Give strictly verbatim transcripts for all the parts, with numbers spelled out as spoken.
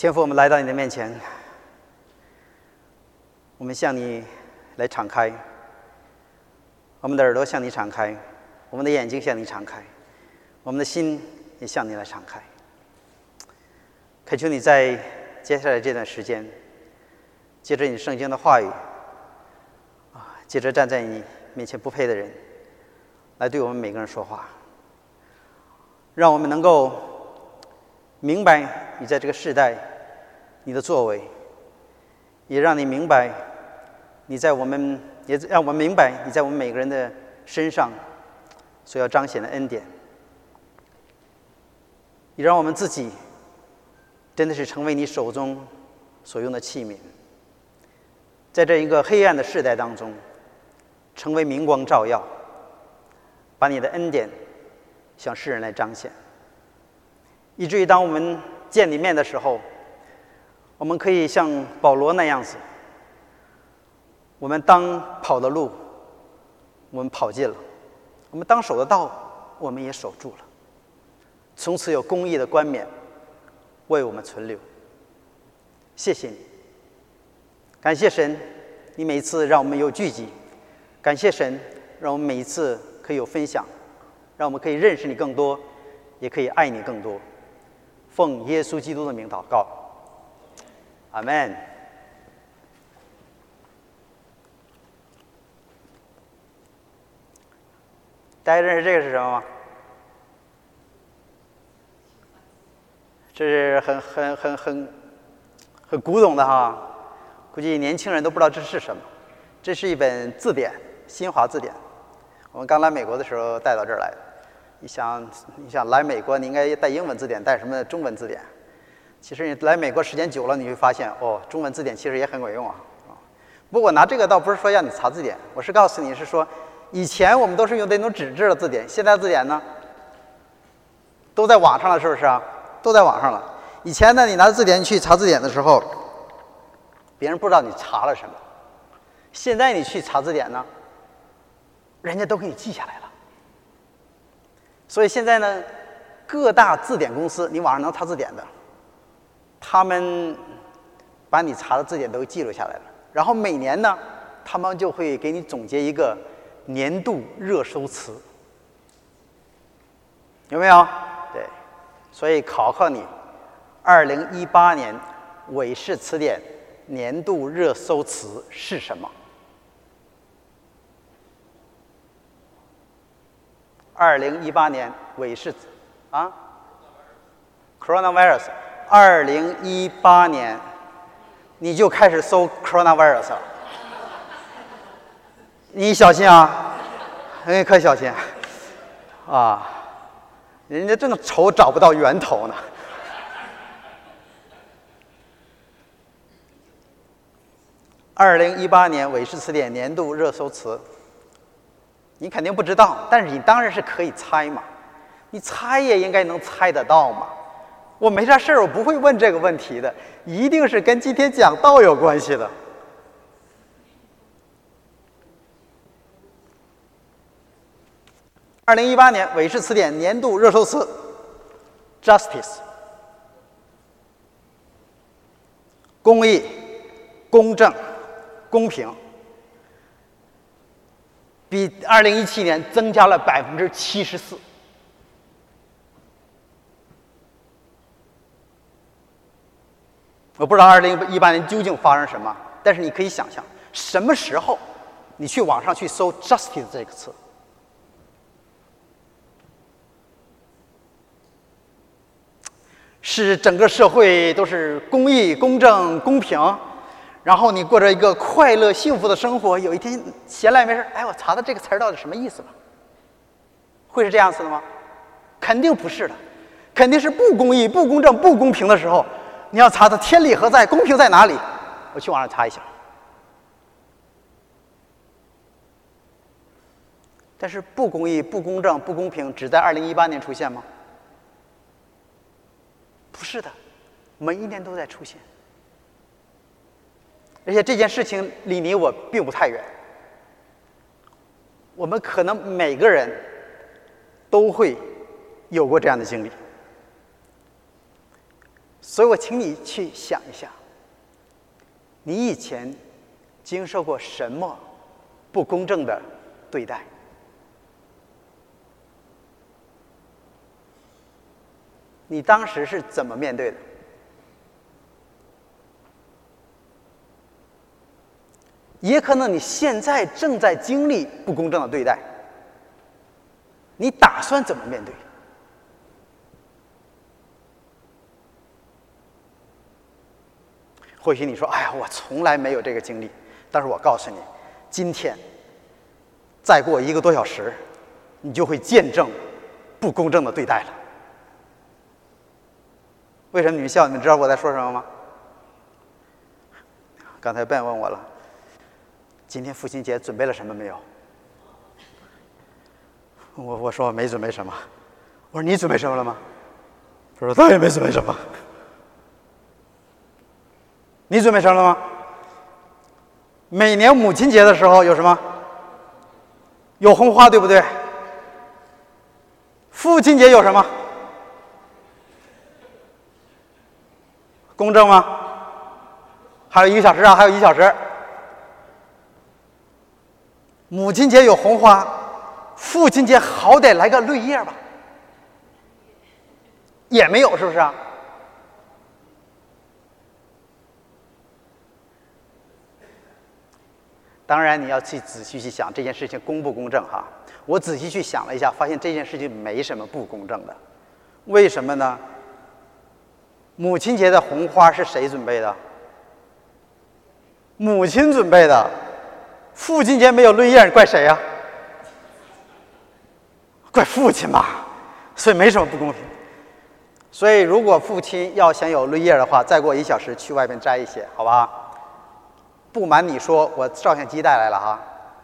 天父，我们来到你的面前，我们向你来敞开，我们的耳朵向你敞开，我们的眼睛向你敞开，我们的心也向你来敞开。恳求你在接下来这段时间，借着你圣经的话语啊，借着站在你面前不配的人，来对我们每个人说话，让我们能够明白你在这个世代你的作为，也让你明白你在我们，也让我们明白你在我们每个人的身上所要彰显的恩典，也让我们自己真的是成为你手中所用的器皿，在这一个黑暗的世代当中成为明光照耀，把你的恩典向世人来彰显，以至于当我们见你面的时候，我们可以像保罗那样子，我们当跑的路我们跑尽了，我们当守的道我们也守住了，从此有公义的冠冕为我们存留。谢谢你，感谢神，你每一次让我们有聚集，感谢神让我们每一次可以有分享，让我们可以认识你更多，也可以爱你更多。奉耶稣基督的名祷告，阿们。大家认识这个是什么吗？这是很很很很很古董的哈，估计年轻人都不知道这是什么。这是一本字典，新华字典，我们刚来美国的时候带到这儿来的。你想，你想来美国，你应该带英文字典，带什么中文字典？其实你来美国时间久了，你会发现，哦，中文字典其实也很管用啊。不过我拿这个倒不是说让你查字典，我是告诉你是说，以前我们都是用那种纸质的字典，现在字典呢，都在网上了，是不是啊？都在网上了。以前呢，你拿字典去查字典的时候，别人不知道你查了什么。现在你去查字典呢，人家都给你记下来了。所以现在呢，各大字典公司，你网上能查字典的，他们把你查的字典都记录下来了。然后每年呢，他们就会给你总结一个年度热搜词，有没有？对，所以考考你，二零一八年韦氏词典年度热搜词是什么？二零一八年韦氏啊 ，coronavirus。二零一八年，你就开始搜 coronavirus 了，你小心啊，你可小心啊！人家正愁找不到源头呢。二零一八年韦氏词典年度热搜词，你肯定不知道，但是你当然是可以猜嘛，你猜也应该能猜得到嘛。我没啥事儿，我不会问这个问题的，一定是跟今天讲道有关系的。二零一八年韦氏词典年度热搜词 ：justice， 公义、公正、公平，比二零一七年增加了百分之七十四。我不知道二零一八年究竟发生什么，但是你可以想象，什么时候你去网上去搜 justice 这个词，是整个社会都是公义、公正、公平，然后你过着一个快乐幸福的生活，有一天闲来没事，哎，我查查这个词儿到底什么意思吧？会是这样子的吗？肯定不是的，肯定是不公义、不公正、不公平的时候，你要查查天理何在，公平在哪里？我去网上查一下。但是不公义、不公正、不公平只在二零一八年出现吗？不是的，每一年都在出现。而且这件事情离你我并不太远，我们可能每个人都会有过这样的经历。 所以我请你去想一下，你以前经受过什么不公正的对待？你当时是怎么面对的？也可能你现在正在经历不公正的对待，你打算怎么面对？或许你说：“哎呀，我从来没有这个经历。”但是我告诉你，今天再过一个多小时，你就会见证不公正的对待了。为什么你们笑？你们知道我在说什么吗？刚才 Ben 问我了，今天父亲节准备了什么没有？我我说我没准备什么。我说你准备什么了吗？他说他也没准备什么。你准备什么了吗？每年母亲节的时候有什么？有红花，对不对？父亲节有什么？公正吗？还有一个小时啊，还有一小时。母亲节有红花，父亲节好歹来个绿叶吧？也没有，是不是啊？当然，你要去仔细去想这件事情公不公正哈。我仔细去想了一下，发现这件事情没什么不公正的。为什么呢？母亲节的红花是谁准备的？母亲准备的。父亲节没有绿叶，怪谁呀？怪父亲吧。所以没什么不公平。所以，如果父亲要想有绿叶的话，再过一小时去外边摘一些，好吧？不瞒你说，我照相机带来了哈。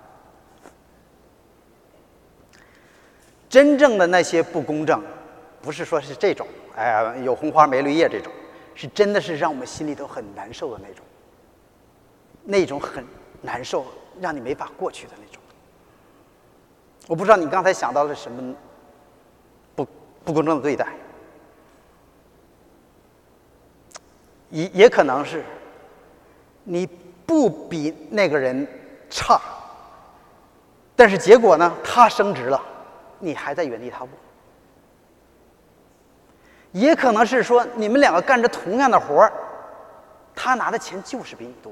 真正的那些不公正，不是说是这种，哎呀，有红花没绿叶这种，是真的是让我们心里头很难受的那种，那种很难受，让你没法过去的那种。我不知道你刚才想到了什么不不公正的对待，也也可能是你不比那个人差，但是结果呢，他升职了，你还在原地踏步。也可能是说你们两个干着同样的活儿，他拿的钱就是比你多，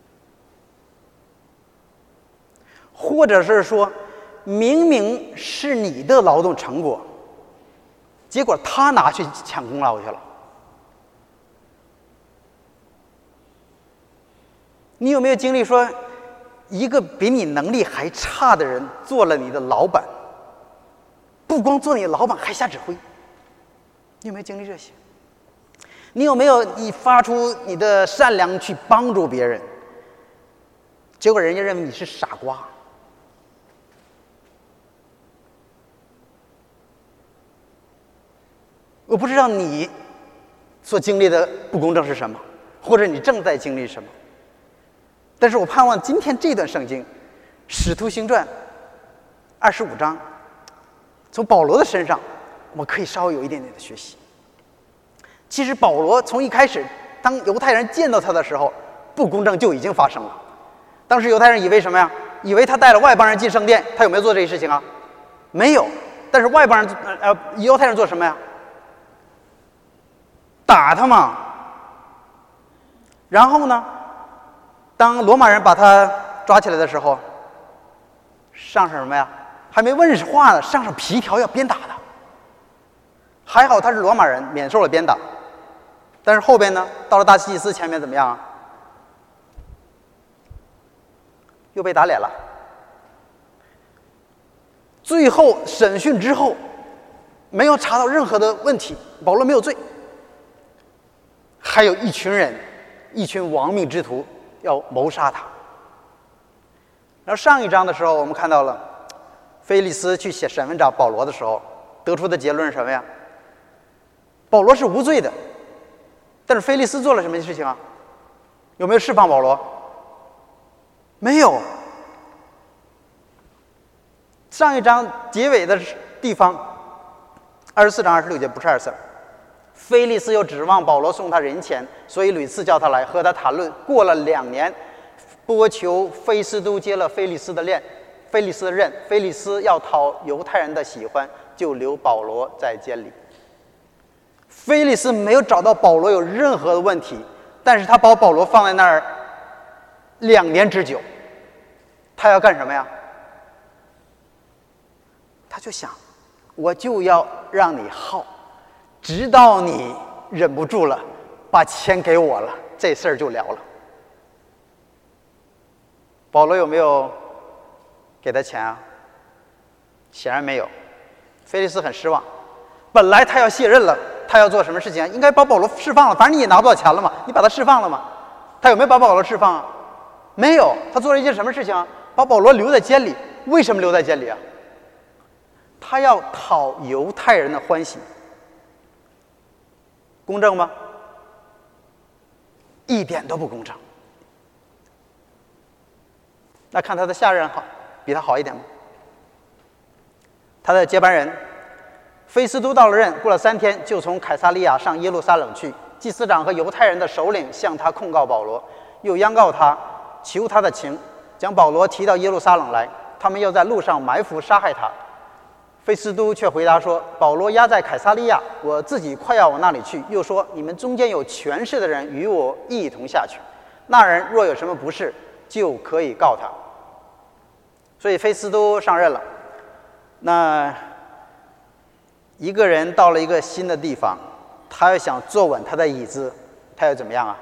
或者是说明明是你的劳动成果，结果他拿去抢功劳去了。你有没有经历说，一个比你能力还差的人做了你的老板，不光做你的老板，还下指挥？你有没有经历这些？你有没有你发出你的善良去帮助别人，结果人家认为你是傻瓜？我不知道你所经历的不公正是什么，或者你正在经历什么。但是我盼望今天这段圣经《使徒行传》二十五章，从保罗的身上，我们可以稍微有一点点的学习。其实保罗从一开始，当犹太人见到他的时候，不公正就已经发生了。当时犹太人以为什么呀？以为他带了外邦人进圣殿，他有没有做这些事情啊？没有。但是外邦人呃犹太人做什么呀？打他嘛。然后呢？当罗马人把他抓起来的时候，上上什么呀？还没问话呢，上上皮条要鞭打的。还好他是罗马人，免受了鞭打。但是后边呢，到了大祭司前面怎么样啊？又被打脸了。最后审讯之后，没有查到任何的问题，保罗没有罪。还有一群人，一群亡命之徒要谋杀他。然后上一章的时候，我们看到了菲利斯去写审问长保罗的时候，得出的结论是什么呀？保罗是无罪的，但是菲利斯做了什么事情啊？有没有释放保罗？没有。上一章结尾的地方，二十四章二十六节不是二十四， 菲利斯又指望保罗送他人钱，所以屡次叫他来和他谈论。过了两年，波求菲斯都接了菲利斯的任，菲利斯的任，菲利斯要讨犹太人的喜欢，就留保罗在监里。菲利斯没有找到保罗有任何的问题，但是他把保罗放在那儿两年之久，他要干什么呀？他就想，我就要让你耗，直到你忍不住了，把钱给我了，这事儿就了了。保罗有没有给他钱啊？显然没有。菲利斯很失望，本来他要卸任了，他要做什么事情？应该把保罗释放了，反正你也拿不到钱了嘛，你把他释放了嘛。他有没有把保罗释放啊？没有。他做了一件什么事情啊？把保罗留在监里。为什么留在监里啊？他要讨犹太人的欢喜。公正吗？一点都不公正。那看他的下任好，比他好一点吗？他的接班人菲斯都到了任，过了三天就从凯撒利亚上耶路撒冷去。祭司长和犹太人的首领向他控告保罗，又央告他，求他的情，将保罗提到耶路撒冷来，他们要在路上埋伏杀害他。菲斯都却回答说，保罗押在凯撒利亚，我自己快要往那里去。又说，你们中间有权势的人与我一同下去，那人若有什么不是，就可以告他。所以菲斯都上任了。那一个人到了一个新的地方，他要想坐稳他的椅子，他要怎么样啊？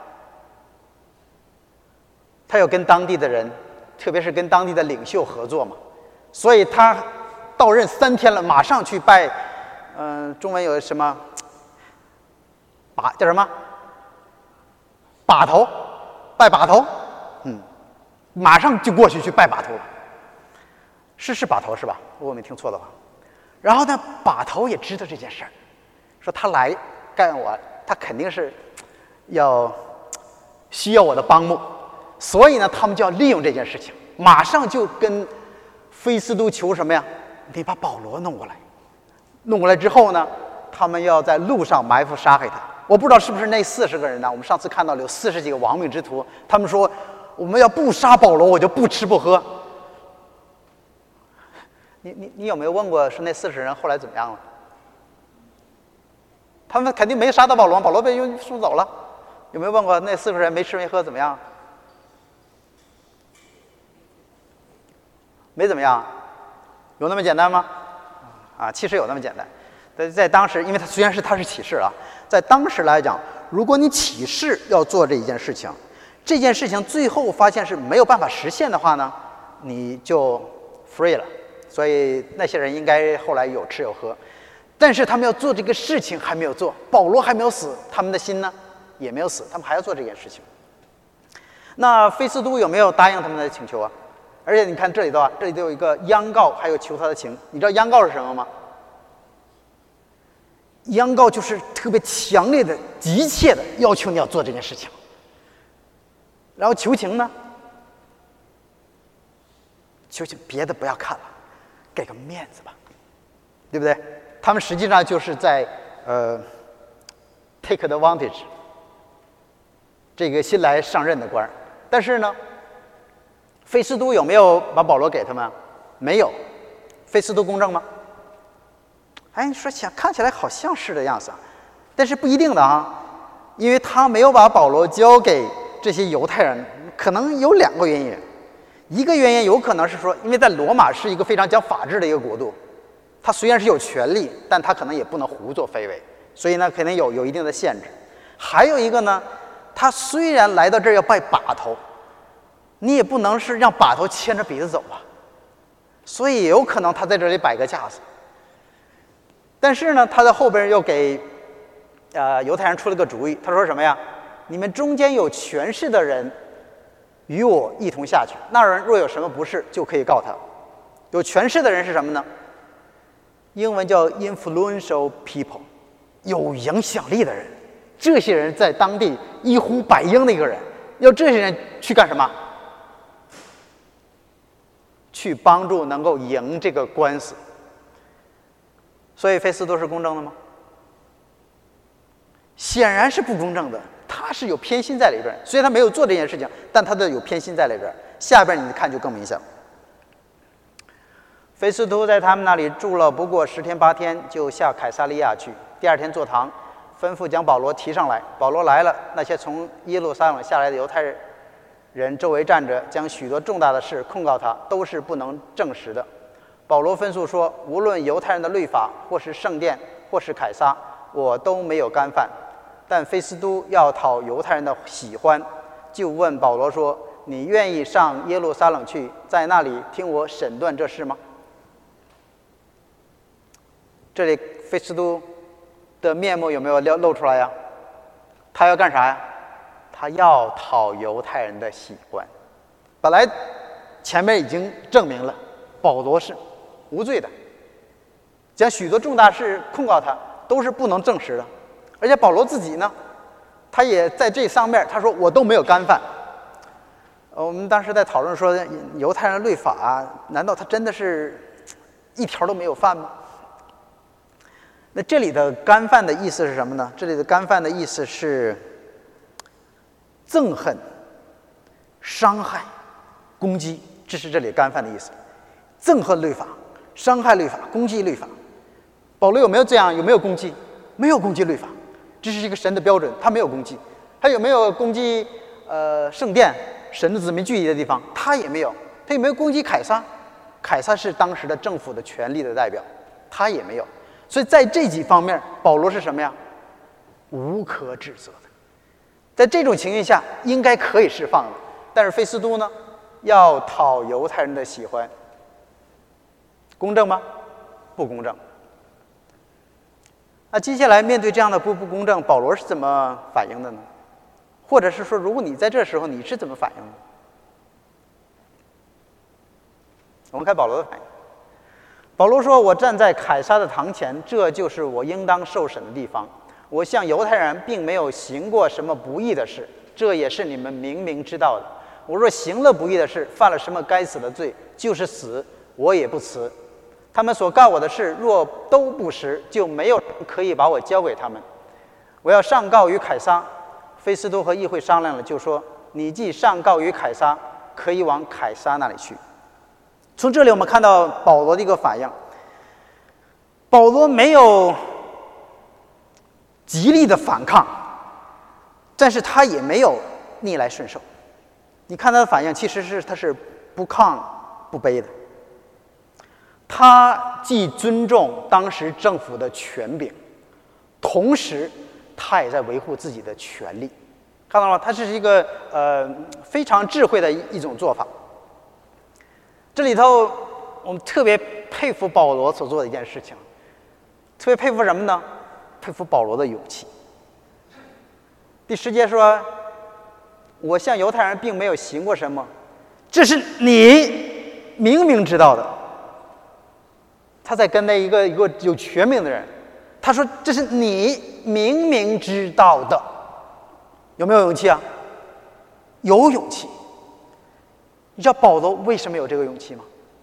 他要跟当地的人，特别是跟当地的领袖合作嘛。所以他到任三天了，马上去拜，嗯、呃，中文有什么把叫什么把头，拜把头，嗯，马上就过去去拜把头了。是是把头是吧？如果没听错的话。然后呢，把头也知道这件事儿，说他来干我，他肯定是要需要我的帮助，所以呢，他们就要利用这件事情，马上就跟菲斯都求什么呀？你把保罗弄过来，弄过来之后呢，他们要在路上埋伏杀害他。我不知道是不是那四十个人呢？我们上次看到了有四十几个亡命之徒，他们说我们要不杀保罗，我就不吃不喝。你你你有没有问过，说那四十人后来怎么样了？他们肯定没杀到保罗，保罗被运输走了。有没有问过那四十人没吃没喝怎么样？没怎么样，有那么简单吗？啊，其实有那么简单。在在当时，因为他虽然是他是启示啊，在当时来讲，如果你启示要做这一件事情，这件事情最后发现是没有办法实现的话呢，你就 free 了。所以那些人应该后来有吃有喝，但是他们要做这个事情还没有做，保罗还没有死，他们的心呢也没有死，他们还要做这件事情。那菲斯都有没有答应他们的请求啊？而且你看这里头啊，这里头有一个央告，还有求他的情。你知道央告是什么吗？央告就是特别强烈的、急切的要求你要做这件事情。然后求情呢？求情别的不要看了，给个面子吧，对不对？他们实际上就是在呃 take advantage 这个新来上任的官。但是呢，菲斯都有没有把保罗给他们？没有。菲斯都公正吗？哎，你说想看起来好像是的样子啊，但是不一定的啊，因为他没有把保罗交给这些犹太人，可能有两个原因。一个原因有可能是说，因为在罗马是一个非常讲法治的一个国度，他虽然是有权利，但他可能也不能胡作非为，所以呢，肯定有有一定的限制。还有一个呢，他虽然来到这儿要拜把头，你也不能是让把头牵着鼻子走吧，所以也有可能他在这里摆个架子。但是呢，他在后边又给呃犹太人出了个主意，他说什么呀？你们中间有权势的人与我一同下去，那人若有什么不是，就可以告他。有权势的人是什么呢？英文叫 influential people， 有影响力的人。这些人在当地一呼百应的一个人，要这些人去干什么？去帮助能够赢这个官司。所以菲斯都是公正的吗？ 显然是不公正的，他是有偏心在里边。虽然他没有做这件事情，但他的有偏心在里边。下边你看就更明显了。菲斯都在他们那里住了不过十天八天，就下凯撒利亚去。第二天坐堂，吩咐将保罗提上来。保罗来了，那些从耶路撒冷下来的犹太人周围站着，将许多重大的事控告他，都是不能证实的。保罗分诉说，无论犹太人的律法，或是圣殿，或是凯撒，我都没有干犯。但菲斯都要讨犹太人的喜欢，就问保罗说，你愿意上耶路撒冷去，在那里听我审断这事吗？这里菲斯都的面目有没有露出来呀？他要干啥呀？他要讨犹太人的喜欢。本来前面已经证明了保罗是无罪的，将许多重大事控告他，都是不能证实的。而且保罗自己呢，他也在这上面他说我都没有干犯。我们当时在讨论说，犹太人律法难道他真的是一条都没有犯吗？那这里的干犯的意思是什么呢？这里的干犯的意思是憎恨、伤害、攻击，这是这里干犯的意思。憎恨律法、伤害律法、攻击律法。保罗有没有这样？有没有攻击？没有攻击律法，这是一个神的标准，他没有攻击。他有没有攻击呃圣殿、神的子民聚集的地方？他也没有。他有没有攻击凯撒？凯撒是当时的政府的权力的代表，他也没有。所以在这几方面，保罗是什么呀？无可指责的。在这种情形下，应该可以释放的。但是菲斯都呢，要讨犹太人的喜欢，公正吗？不公正。那接下来面对这样的不不公正，保罗是怎么反应的呢？或者是说，如果你在这时候，你是怎么反应的？我们看保罗的反应。保罗说，我站在凯撒的堂前，这就是我应当受审的地方。我向犹太人并没有行过什么不义的事，这也是你们明明知道的。我若行了不义的事，犯了什么该死的罪，就是死，我也不辞。他们所告我的事若都不实，就没有人可以把我交给他们。我要上告于凯撒。菲斯都和议会商量了，就说，你既上告于凯撒，可以往凯撒那里去。从这里我们看到保罗的一个反应。保罗没有极力的反抗，但是他也没有逆来顺受。你看他的反应，其实是他是不亢不卑的。他既尊重当时政府的权柄，同时他也在维护自己的权利。看到了吗？他是一个呃非常智慧的一一种做法。这里头我们特别佩服保罗所做的一件事情，特别佩服什么呢？佩服保罗的勇气。第十节说，我向犹太人并没有行过什么，这是你明明知道的。他在跟那一个一个有权柄的人，他说这是你明明知道的。有没有勇气啊？有勇气。你知道保罗为什么有这个勇气吗？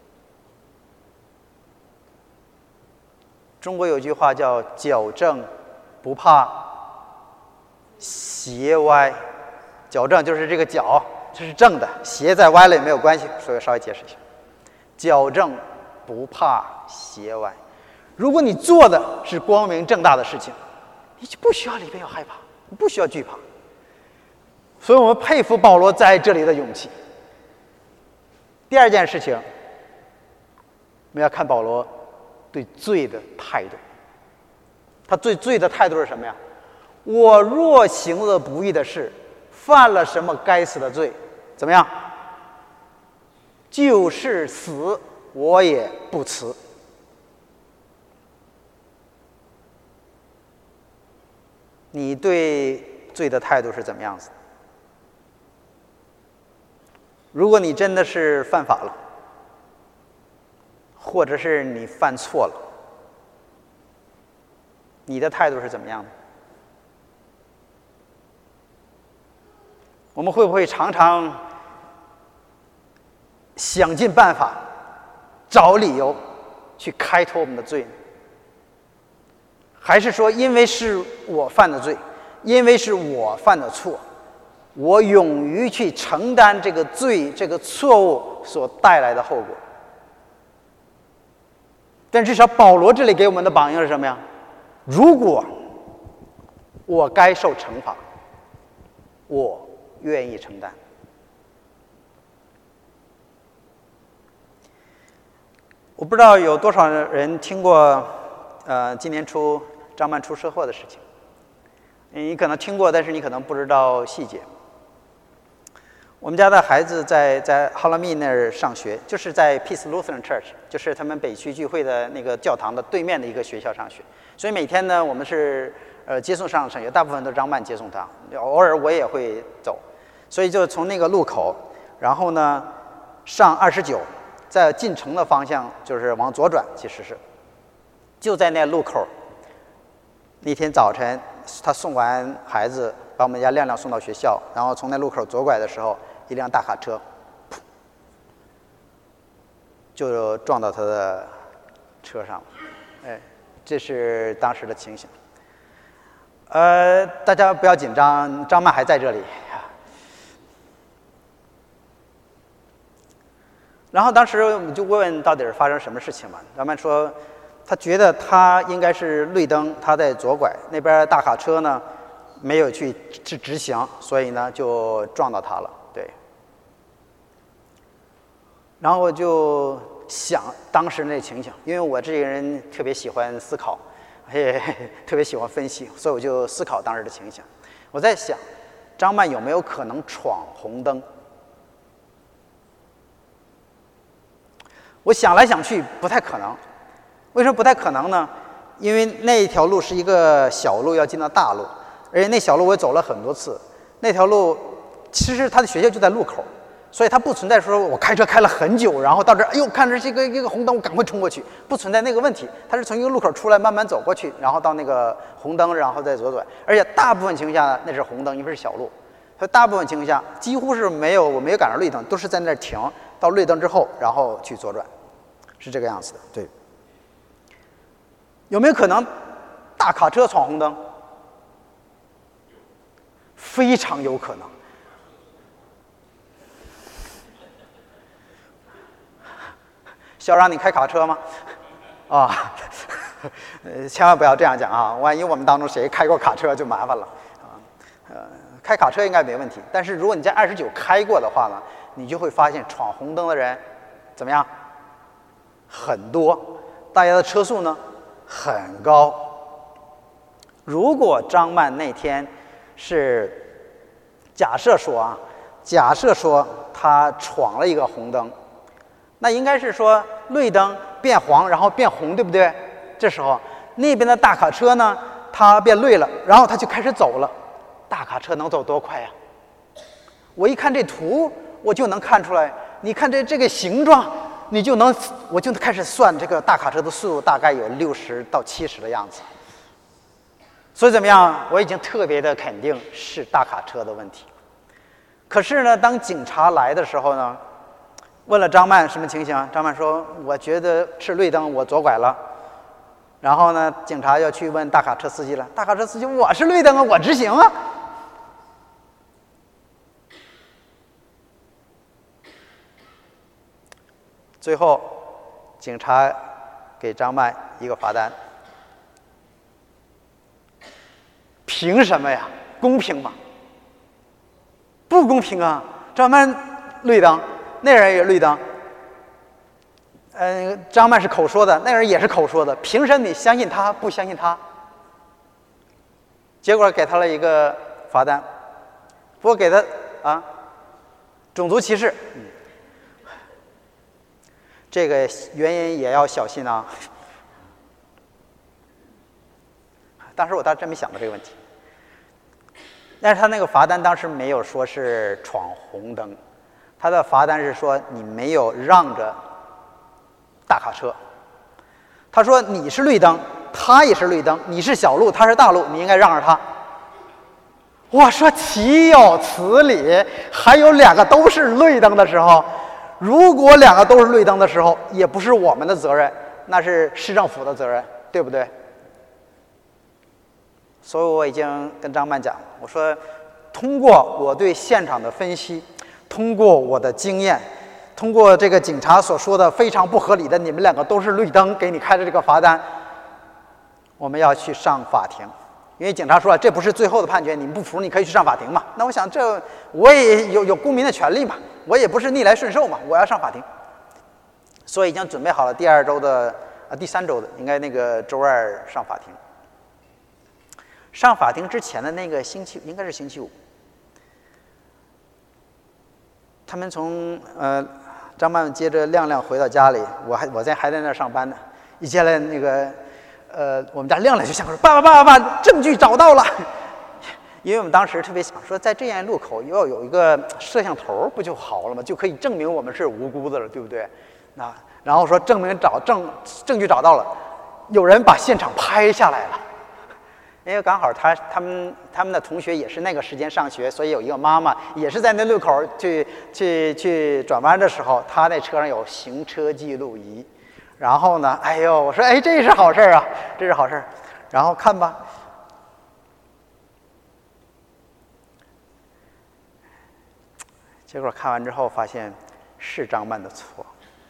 中国有句话叫矫正不怕斜歪。矫正就是这个矫，这是正的，斜在歪了也没有关系，所以稍微解释一下。矫正不怕斜歪。如果你做的是光明正大的事情，你就不需要里边有害怕，你不需要惧怕。所以我们佩服保罗在这里的勇气。第二件事情，我们要看保罗对罪的态度。他对罪的态度是什么呀？我若行了不义的事，犯了什么该死的罪，怎么样？就是死，我也不辞。你对罪的态度是怎么样子？如果你真的是犯法了，或者是你犯错了，你的态度是怎么样的？我们会不会常常想尽办法找理由去开脱我们的罪呢？还是说因为是我犯的罪， 因为是我犯的错，我勇于去承担这个罪、这个错误所带来的后果。但至少保罗这里给我们的榜样是什么呀？如果我该受惩罚，我愿意承担。我不知道有多少人听过，呃，今年初张曼出车祸的事情。你可能听过，但是你可能不知道细节。我们家的孩子在在哈拉密那儿上学，就是在 Peace Lutheran Church， 就是他们北区聚会的那个教堂的对面的一个学校上学。所以每天呢，我们是呃接送上上学，大部分都是张曼接送他，偶尔我也会走。所以就从那个路口，然后呢上二十九，在进城的方向就是往左转，其实是就在那路口。那天早晨，他送完孩子，把我们家亮亮送到学校，然后从那路口左拐的时候，一辆大卡车就撞到他的车上了。哎，这是当时的情形。呃，大家不要紧张，张曼还在这里。然后当时我们就问到底是发生什么事情嘛？张曼说，他觉得他应该是绿灯，他在左拐，那边大卡车呢没有去去直行，所以呢就撞到他了。对。然后我就想当时那情形，因为我这个人特别喜欢思考，也特别喜欢分析，所以我就思考当时的情形。我在想，张曼有没有可能闯红灯？我想来想去，不太可能。为什么不太可能呢？因为那条路是一个小路，要进到大路，而且那小路我走了很多次。那条路其实他的学校就在路口，所以他不存在说我开车开了很久，然后到这儿，哎呦，看着这个一个红灯，我赶快冲过去，不存在那个问题。他是从一个路口出来，慢慢走过去，然后到那个红灯，然后再左转。而且大部分情况下呢，那是红灯，因为是小路，所以大部分情况下几乎是没有我没有赶上绿灯，都是在那儿停，到绿灯之后，然后去左转，是这个样子的。对。有没有可能大卡车闯红灯？非常有可能。小让你开卡车吗？啊，呃，千万不要这样讲啊！万一我们当中谁开过卡车就麻烦了啊。呃，开卡车应该没问题，但是如果你在二十九开过的话呢，你就会发现闯红灯的人怎么样？很多，大家的车速呢很高。如果张曼那天是假设说啊，假设说他闯了一个红灯，那应该是说绿灯变黄，然后变红，对不对？这时候那边的大卡车呢，它变绿了，然后他就开始走了。大卡车能走多快呀？我一看这图，我就能看出来。你看这这个形状，你就能，我就开始算这个大卡车的速度大概有六十到七十的样子。所以怎么样？我已经特别的肯定是大卡车的问题。可是呢，当警察来的时候呢，问了张曼什么情形？张曼说：“我觉得是绿灯，我左拐了。”然后呢，警察要去问大卡车司机了。大卡车司机：“我是绿灯啊，我直行啊。”最后，警察给张曼一个罚单。凭什么呀？公平吗？不公平啊！张曼绿灯，那人也绿灯。嗯、呃，张曼是口说的，那人也是口说的。凭什么你相信他，不相信他？结果给他了一个罚单，不过给他啊，种族歧视。嗯，这个原因也要小心啊。当时我倒真没想过这个问题。但是他那个罚单当时没有说是闯红灯，他的罚单是说你没有让着大卡车。他说你是绿灯，他也是绿灯，你是小路，他是大路，你应该让着他。我说岂有此理！还有两个都是绿灯的时候，如果两个都是绿灯的时候，也不是我们的责任，那是市政府的责任，对不对？ 所以我已经跟张曼讲，我说通过我对现场的分析，通过我的经验，通过这个警察所说的非常不合理的，你们两个都是绿灯，给你开的这个罚单，我们要去上法庭。因为警察说这不是最后的判决，你们不服你可以去上法庭嘛。那我想这我也有有公民的权利嘛，我也不是逆来顺受嘛，我要上法庭。所以已经准备好了第二周的啊第三周的，应该那个周二上法庭。上法庭之前的那个星期应该是星期五，他们从呃张曼接着亮亮回到家里，我还我在还在那儿上班呢，一进来那个。呃，我们家亮亮就想说：“爸爸，爸爸，爸，证据找到了。”因为我们当时特别想说，在这样路口要有一个摄像头，不就好了吗？就可以证明我们是无辜的了，对不对？那然后说证明找证证据找到了，有人把现场拍下来了。因为刚好他他们他们的同学也是那个时间上学，所以有一个妈妈也是在那路口去去去转弯的时候，他那车上有行车记录仪。然后呢，哎呦，我说，哎，这是好事啊，这是好事。然后看吧，结果看完之后发现是张曼的错。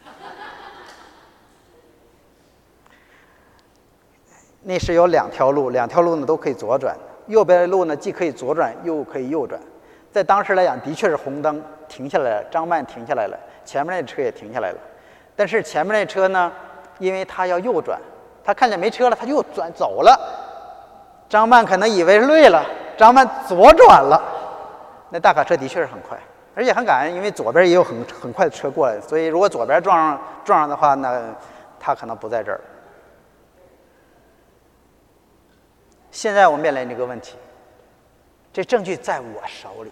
那是有两条路，两条路呢都可以左转，右边的路呢既可以左转又可以右转。在当时来讲，的确是红灯，停下来了，张曼停下来了，前面那车也停下来了。但是前面那车呢，因为他要右转，他看见没车了，他就转走了。张曼可能以为累了，张曼左转了。那大卡车的确是很快，而且很感恩，因为左边也有很很快的车过来，所以如果左边撞上撞上的话，那他可能不在这儿。现在我面临这个问题，这证据在我手里。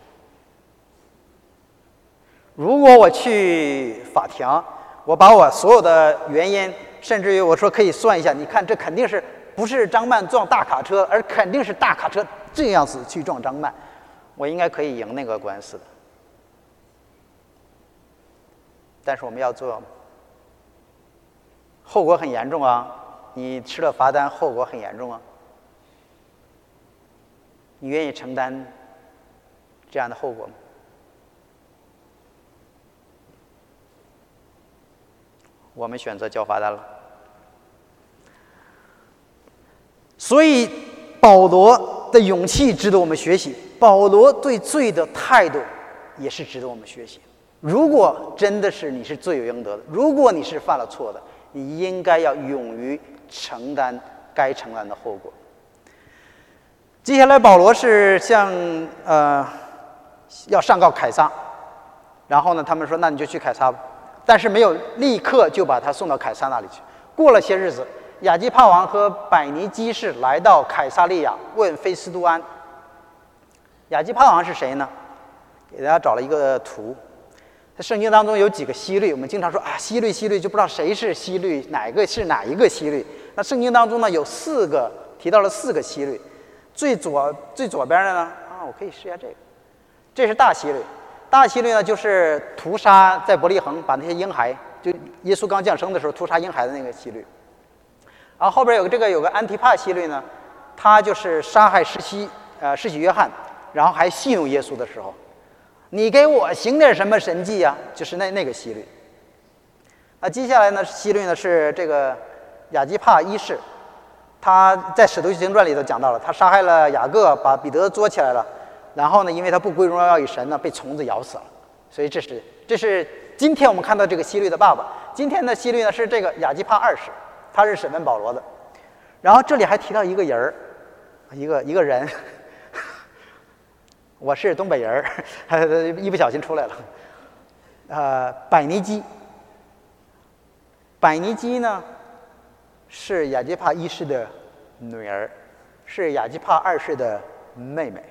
如果我去法庭，我把我所有的原因，甚至于我说可以算一下，你看这肯定是不是张曼撞大卡车，而肯定是大卡车这样子去撞张曼，我应该可以赢那个官司的。但是我们要做，后果很严重啊！你吃了罚单，后果很严重啊！你愿意承担这样的后果吗？我们选择交罚单了。所以保罗的勇气值得我们学习，保罗对罪的态度也是值得我们学习。如果真的是你是罪有应得的，如果你是犯了错的，你应该要勇于承担该承担的后果。接下来保罗是向呃要上告凯撒，然后呢他们说那你就去凯撒吧，但是没有立刻就把他送到凯撒那里去。过了些日子，亚基帕王和百尼基士来到凯撒利亚，问菲斯都安。亚基帕王是谁呢？给大家找了一个图，在圣经当中有几个希律，我们经常说啊希律希律，就不知道谁是希律，哪个是哪一个希律。那圣经当中呢有四个，提到了四个希律。最左最左边的呢啊，我可以试一下这个，这是大希律。大希律呢就是屠杀在伯利恒把那些婴孩，就耶稣刚降生的时候屠杀婴孩的那个希律。然后后边有个这个有个安提帕希律呢，他就是杀害施洗呃施洗约翰，然后还戏弄耶稣的时候，你给我行点什么神迹啊？就是那那个希律。那接下来呢希律呢是这个亚基帕一世。他在《使徒行传》里头讲到了，他杀害了雅各，把彼得捉起来了，然后呢，因为他不归荣耀于神呢，被虫子咬死了。所以这是这是今天我们看到这个希律的爸爸。今天的希律呢是这个亚基帕二世，他是审问保罗的。然后这里还提到一个人儿，一个一个人，我是东北人儿，一不小心出来了。呃，百尼基，百尼基呢？是亚基帕一世的女儿，是亚基帕二世的妹妹。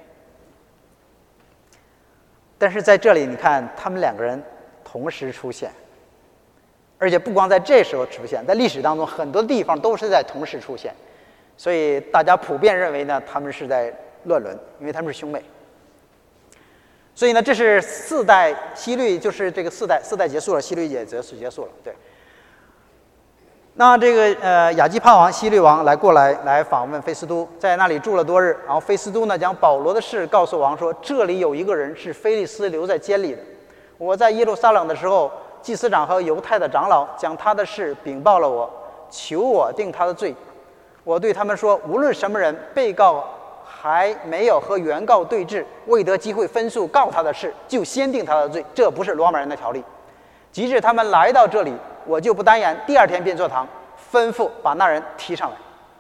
但是在这里，你看他们两个人同时出现，而且不光在这时候出现，在历史当中很多地方都是在同时出现，所以大家普遍认为呢，他们是在乱伦，因为他们是兄妹。所以呢，这是四代希律，就是这个四代四代结束了，希律也结束结束了，对。 那这个呃亚基帕王希律王来过来来访问菲斯都，在那里住了多日。然后菲斯都呢将保罗的事告诉王说，这里有一个人是菲利斯留在监里的。我在耶路撒冷的时候，祭司长和犹太的长老将他的事禀报了我，求我定他的罪。我对他们说，无论什么人，被告还没有和原告对质，未得机会分诉告他的事，就先定他的罪，这不是罗马人的条例。及至他们来到这里，我就不单言，第二天便坐堂，吩咐把那人提上来。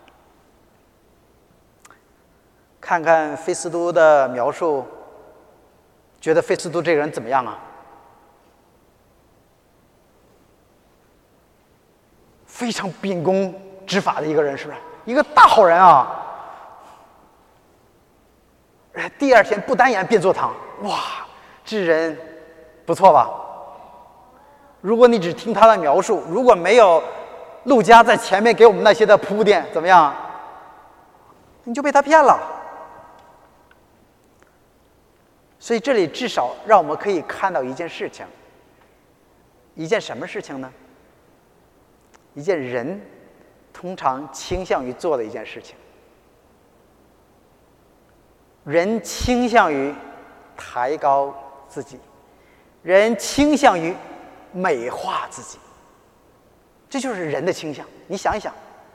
看看菲斯都的描述，觉得菲斯都这个人怎么样啊？非常秉公执法的一个人，是不是？一个大好人啊！第二天不单言便坐堂，哇，这人不错吧？如果你只听他的描述，如果没有路加在前面给我们那些的铺垫，怎么样？你就被他骗了。所以这里至少让我们可以看到一件事情，一件什么事情呢？一件人通常倾向于做的一件事情。人倾向于抬高自己，人倾向于美化自己，这就是人的倾向。你想一想，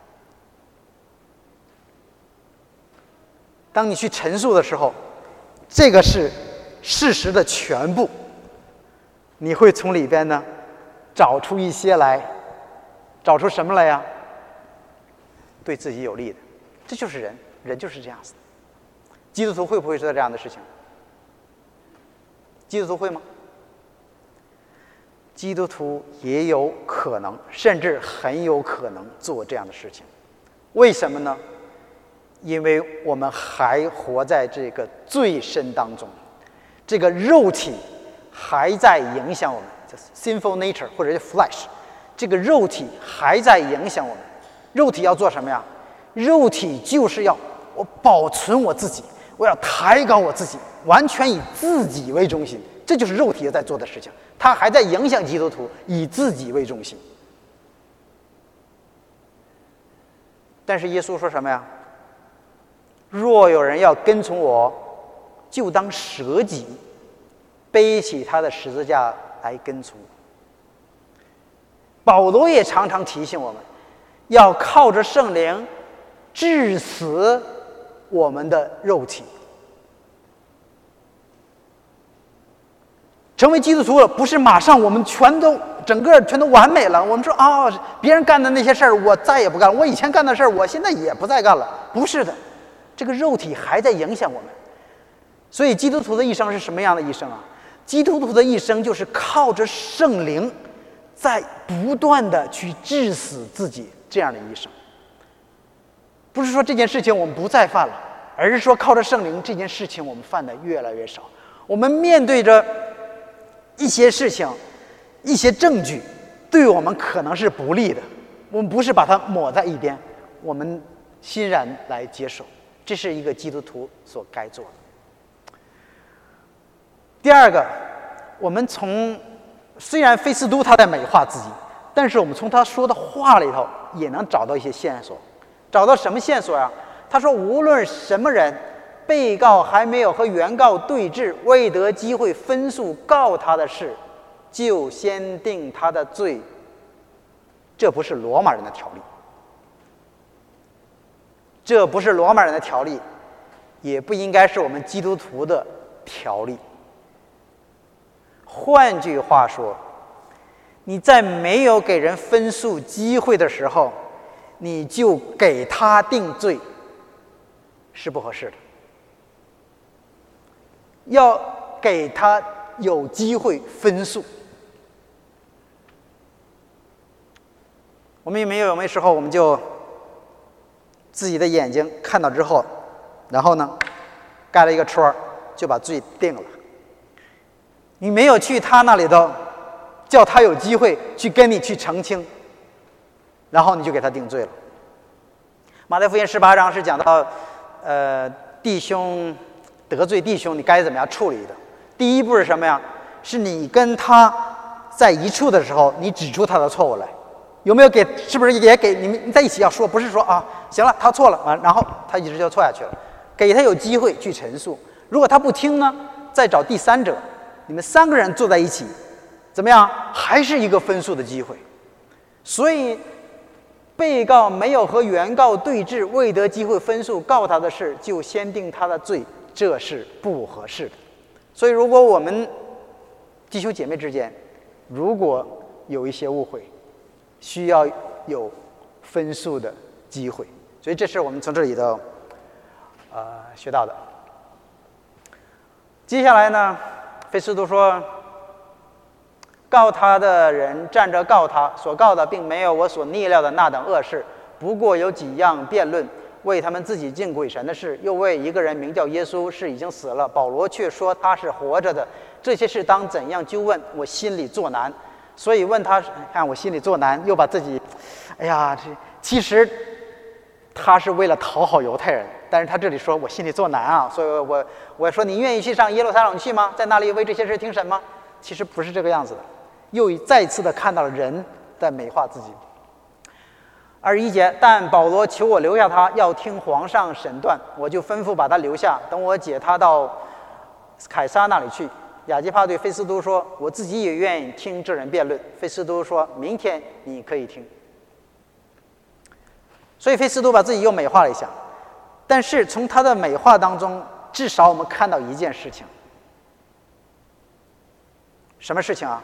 当你去陈述的时候，这个是事实的全部，你会从里边呢找出一些来，找出什么来呀？对自己有利的，这就是人，人就是这样子的。基督徒会不会做这样的事情？基督徒会吗？基督徒也有可能，甚至很有可能做这样的事情。为什么呢？因为我们还活在这个罪身当中，这个肉体还在影响我们，叫 sinful nature 或者是 flesh， 这个肉体还在影响我们。肉体要做什么呀？肉体就是要我保存我自己，我要抬高我自己，完全以自己为中心，这就是肉体在做的事情。它还在影响基督徒以自己为中心。但是耶稣说什么呀？若有人要跟从我，就当舍己，背起他的十字架来跟从我。保罗也常常提醒我们，要靠着圣灵致死我们的肉体。成为基督徒了，不是马上我们全都整个全都完美了。我们说啊、哦，别人干的那些事儿，我再也不干了；我以前干的事儿，我现在也不再干了。不是的，这个肉体还在影响我们。所以，基督徒的一生是什么样的一生啊？基督徒的一生就是靠着圣灵，在不断的去致死自己这样的一生。不是说这件事情我们不再犯了，而是说靠着圣灵，这件事情我们犯的越来越少。我们面对着一些事情，一些证据对我们可能是不利的，我们不是把它抹在一边，我们欣然来接受，这是一个基督徒所该做的。第二个，我们从虽然菲斯都他在美化自己，但是我们从他说的话里头也能找到一些线索。找到什么线索呀？他说无论什么人，被告还没有和原告对质，未得机会分诉告他的事，就先定他的罪。这不是罗马人的条例，这不是罗马人的条例，也不应该是我们基督徒的条例。换句话说，你在没有给人分诉机会的时候，你就给他定罪，是不合适的。要给他有机会分诉。我们有没有有没有时候我们就自己的眼睛看到之后，然后呢盖了一个戳，就把罪定了。你没有去他那里头叫他有机会去跟你去澄清，然后你就给他定罪了。马太福音十八章是讲到呃弟兄得罪弟兄你该怎么样处理的。第一步是什么呀？是你跟他在一处的时候，你指出他的错误来， 有没有给？是不是也给你们在一起要说？不是说啊，行了，他错了啊，然后他一直就错下去了。给他有机会去陈述。如果他不听呢，再找第三者，你们三个人坐在一起，怎么样？还是一个分数的机会。所以，被告没有和原告对峙，未得机会分数告他的事，就先定他的罪，这是不合适的。所以，如果我们弟兄姐妹之间，如果有一些误会，需要有分数的机会。所以，这是我们从这里头呃学到的。接下来呢，菲斯都说，告他的人站着告他，所告的并没有我所逆料的那等恶事，不过有几样辩论，为他们自己敬鬼神的事，又为一个人名叫耶稣是已经死了，保罗却说他是活着的。这些事当怎样纠问，我心里作难。所以问他，看我心里作难，又把自己，哎呀，这其实他是为了讨好犹太人，但是他这里说我心里作难啊，所以我我说你愿意去上耶路撒冷去吗？在那里为这些事听审吗？其实不是这个样子的，又再一次的看到了人在美化自己。二十一节，但保罗求我留下他，要听皇上审断，我就吩咐把他留下，等我解他到凯撒那里去。亚基帕对菲斯都说，我自己也愿意听这人辩论。菲斯都说，明天你可以听。所以菲斯都把自己又美化了一下，但是从他的美化当中，至少我们看到一件事情。什么事情啊？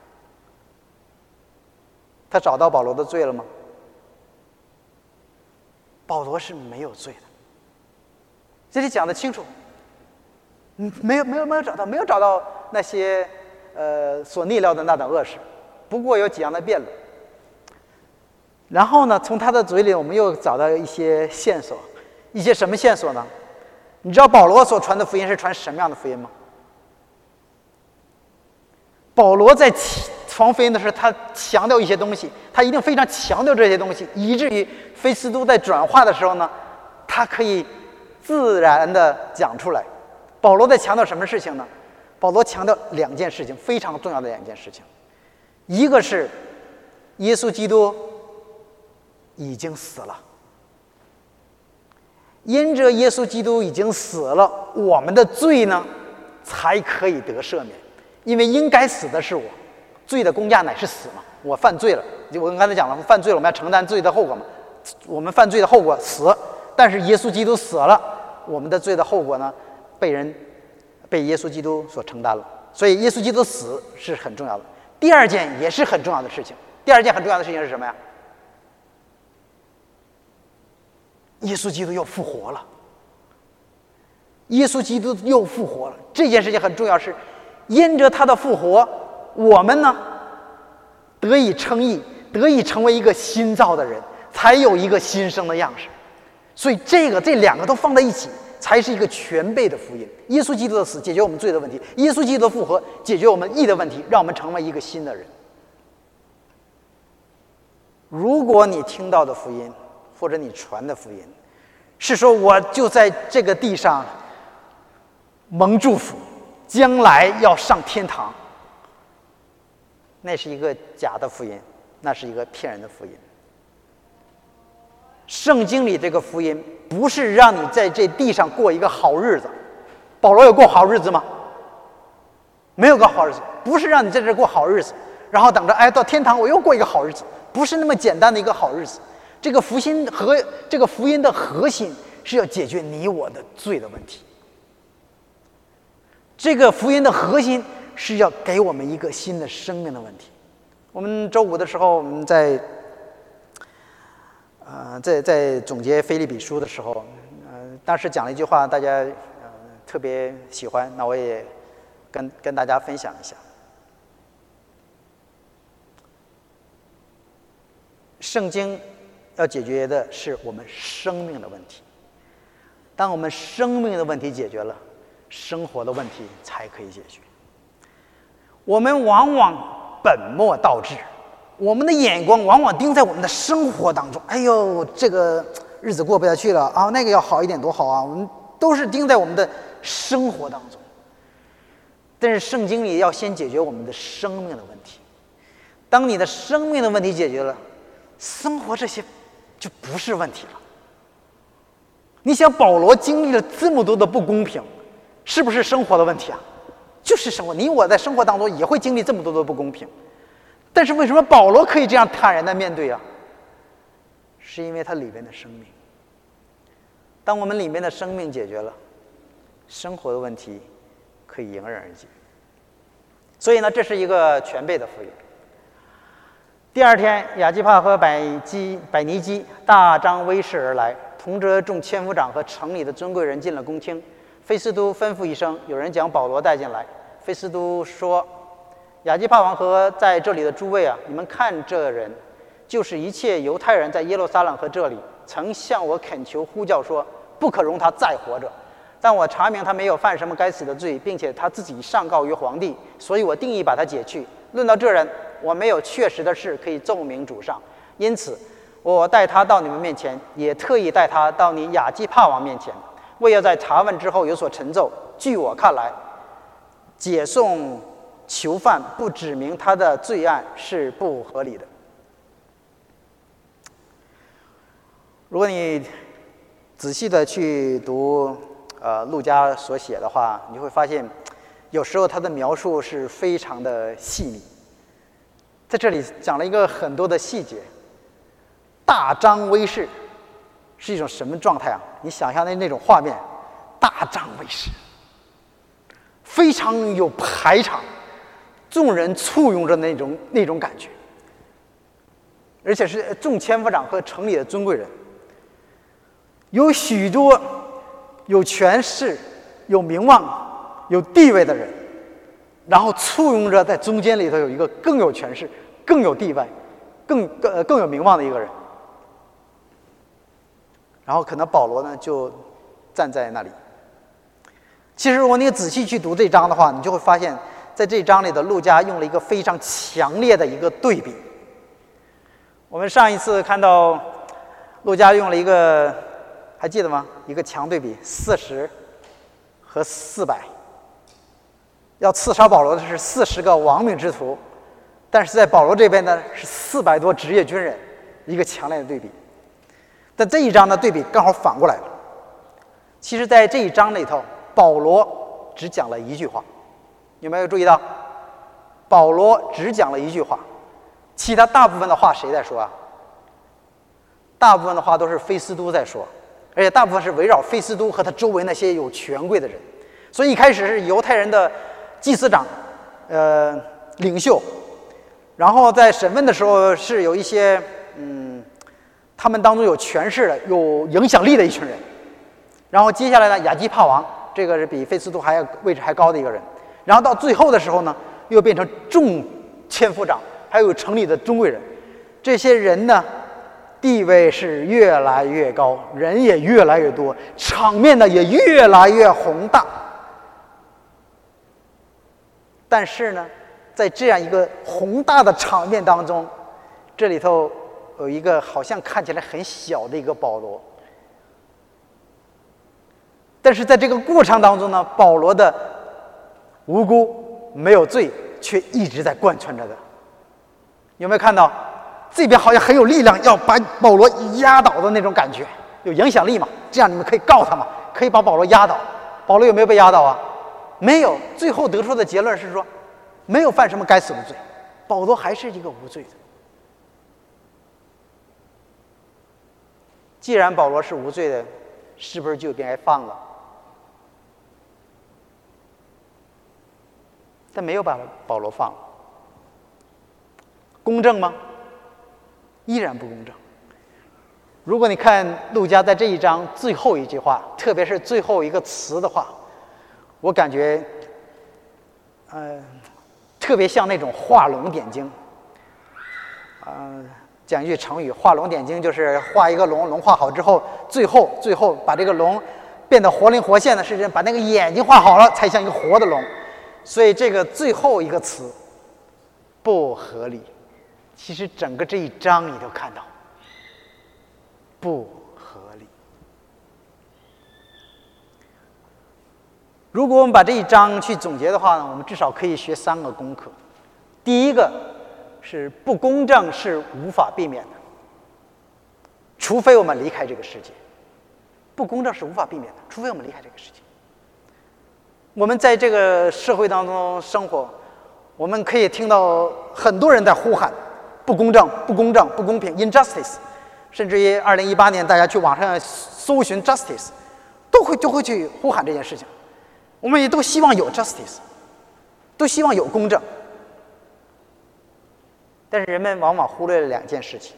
他找到保罗的罪了吗？保罗是没有罪的，这里讲得清楚。嗯，没有没有没有找到，没有找到那些呃所逆料的那等恶事，不过有几样的辩论。然后呢，从他的嘴里我们又找到一些线索，一些什么线索呢？你知道保罗所传的福音是传什么样的福音吗？保罗在传福音的时候，他强调一些东西，他一定非常强调这些东西，以至于菲斯都在转化的时候呢，他可以自然的讲出来。保罗在强调什么事情呢？保罗强调两件事情，非常重要的两件事情。一个是耶稣基督已经死了，因着耶稣基督已经死了，我们的罪呢才可以得赦免。因为应该死的是我，罪的工价乃是死嘛。我犯罪了，我刚才讲了，犯罪了我们要承担罪的后果嘛。我们犯罪的后果死，但是耶稣基督死了，我们的罪的后果呢？被人被耶稣基督所承担了，所以耶稣基督死是很重要的。第二件也是很重要的事情，第二件很重要的事情是什么呀？耶稣基督又复活了。耶稣基督又复活了，这件事情很重要，是因着他的复活，我们呢得以称义，得以成为一个新造的人，才有一个新生的样式。所以这个这两个都放在一起，才是一个全备的福音。耶稣基督的死解决我们罪的问题，耶稣基督的复活解决我们义的问题，让我们成为一个新的人。如果你听到的福音或者你传的福音是说我就在这个地上蒙祝福，将来要上天堂，那是一个假的福音，那是一个骗人的福音。圣经里这个福音不是让你在这地上过一个好日子。保罗有过好日子吗？没有过好日子，不是让你在这过好日子，然后等着哎到天堂我又过一个好日子，不是那么简单的一个好日子。这个福音和这个福音的核心是要解决你我的罪的问题。这个福音的核心是要给我们一个新的生命的问题。我们周五的时候，我们在呃在在总结腓立比书的时候，呃当时讲了一句话，大家呃特别喜欢，那我也跟跟大家分享一下。圣经要解决的是我们生命的问题，当我们生命的问题解决了，生活的问题才可以解决。我们往往本末倒置，我们的眼光往往盯在我们的生活当中，哎呦这个日子过不下去了啊，那个要好一点多好啊，我们都是盯在我们的生活当中。但是圣经里要先解决我们的生命的问题，当你的生命的问题解决了， 生活这些就不是问题了。你想，保罗经历了这么多的不公平，是不是生活的问题啊？就是生活，你我在生活当中也会经历这么多的不公平，但是为什么保罗可以这样坦然的面对啊？是因为他里面的生命。当我们里面的生命解决了，生活的问题可以迎刃而解。所以呢，这是一个全备的福音。第二天，亚基帕和百基百尼基大张威势而来，同着众千夫长和城里的尊贵人进了宫厅。菲斯都吩咐一声，有人将保罗带进来。菲斯都说：“亚基帕王和在这里的诸位啊，你们看这人，就是一切犹太人在耶路撒冷和这里曾向我恳求呼叫说，不可容他再活着。但我查明他没有犯什么该死的罪，并且他自己上告于皇帝，所以我定义把他解去。论到这人，我没有确实的事可以奏明主上，因此我带他到你们面前，也特意带他到你亚基帕王面前，为要在查问之后有所陈奏。据我看来，解送囚犯不指明他的罪案是不合理的。”如果你仔细的去读呃路加所写的话，你会发现有时候他的描述是非常的细腻。在这里讲了一个很多的细节，大张威势是一种什么状态啊？你想象的那种画面，大张威势，非常有排场，众人簇拥着那种那种感觉，而且是众千夫长和城里的尊贵人，有许多有权势、有名望、有地位的人，然后簇拥着在中间里头有一个更有权势、更有地位、更更更有名望的一个人。然后可能保罗呢就站在那里。其实如果你仔细去读这章的话，你就会发现在这章里的路加用了一个非常强烈的一个对比。我们上一次看到路加用了一个，还记得吗？一个强对比，四十和四百。要刺杀保罗的是四十个亡命之徒，但是在保罗这边呢是四百多职业军人，一个强烈的对比。但这一章的对比刚好反过来了。其实在这一章里头，保罗只讲了一句话，有没有注意到？保罗只讲了一句话，其他大部分的话谁在说啊？大部分的话都是菲斯都在说，而且大部分是围绕菲斯都和他周围那些有权贵的人。所以一开始是犹太人的祭司长，呃，领袖，然后在审问的时候是有一些嗯，他们当中有权势的、有影响力的一群人。然后接下来呢，亚基帕王，这个是比菲斯都还位置还高的一个人。然后到最后的时候呢，又变成众千夫长，还有城里的尊贵人。这些人呢，地位是越来越高，人也越来越多，场面呢也越来越宏大。但是呢，在这样一个宏大的场面当中，这里头有一个好像看起来很小的一个保罗。但是在这个过程当中呢，保罗的无辜没有罪却一直在贯穿着的。有没有看到这边好像很有力量要把保罗压倒的那种感觉，有影响力嘛？这样你们可以告他嘛，可以把保罗压倒。保罗有没有被压倒啊？没有。最后得出的结论是说，没有犯什么该死的罪，保罗还是一个无罪的。既然保罗是无罪的，是不是就应该放了？但没有把保罗放了，公正吗？依然不公正。如果你看路加在这一章最后一句话，特别是最后一个词的话，我感觉呃特别像那种画龙点睛。呃讲一句成语，画龙点睛，就是画一个龙，龙画好之后，最后最后把这个龙变得活灵活现的，是把那个眼睛画好了才像一个活的龙。所以这个最后一个词不合理，其实整个这一章你都看到不合理。如果我们把这一章去总结的话呢，我们至少可以学三个功课。第一个是不公正是无法避免的， 除非我们离开这个世界。不公正是无法避免的，除非我们离开这个世界。我们在这个社会当中生活，我们可以听到很多人在呼喊不公正、不公正、不公平 （injustice）， 甚至于二零一八年大家去网上搜寻 justice， 都会就会去呼喊这件事情。我们也都希望有 justice， 都希望有公正，但是人们往往忽略了两件事情。